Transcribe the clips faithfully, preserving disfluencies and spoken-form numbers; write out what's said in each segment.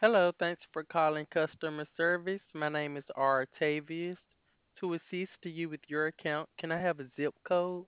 Hello, thanks for calling customer service. My name is Artavius. To assist you with your account, can I have a zip code?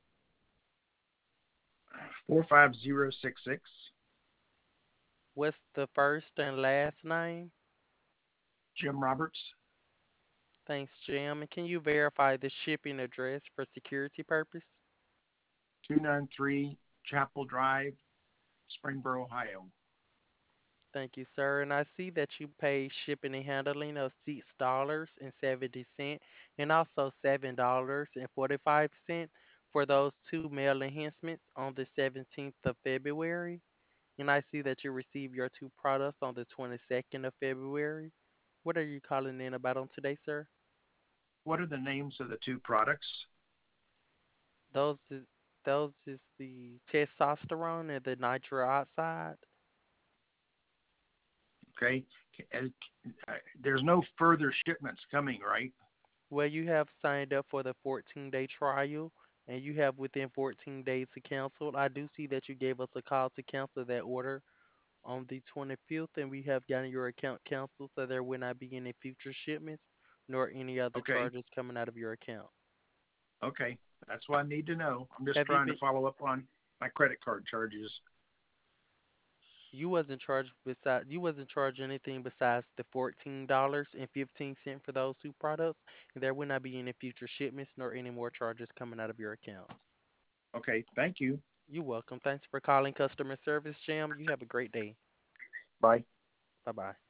four five zero six six. What's the first and last name? Jim Roberts, Thanks, Jim. And can you verify the shipping address for security purpose? two ninety-three Chapel Drive, Springboro, Ohio. Thank you, sir. And I see that you pay shipping and handling of six dollars and seventy cents and also seven dollars and forty-five cents for those two mail enhancements on the seventeenth of February. And I see that you received your two products on the twenty-second of February. What are you calling in about on today, sir? What are the names of the two products? Those is those is the testosterone and the nitro oxide. Okay. Uh, There's no further shipments coming, right? Well, you have signed up for the fourteen day trial and you have within fourteen days to cancel. I do see that you gave us a call to cancel that order on the twenty-fifth, and we have gotten your account canceled, so there will not be any future shipments nor any other Okay. charges coming out of your account. Okay. That's what I need to know. I'm just Have you trying to been follow up on my credit card charges. You wasn't charged beside you wasn't charged anything besides the fourteen dollars and fifteen cent for those two products, and there will not be any future shipments nor any more charges coming out of your account. Okay. Thank you. You're welcome. Thanks for calling customer service, Jam. You have a great day. Bye. Bye bye.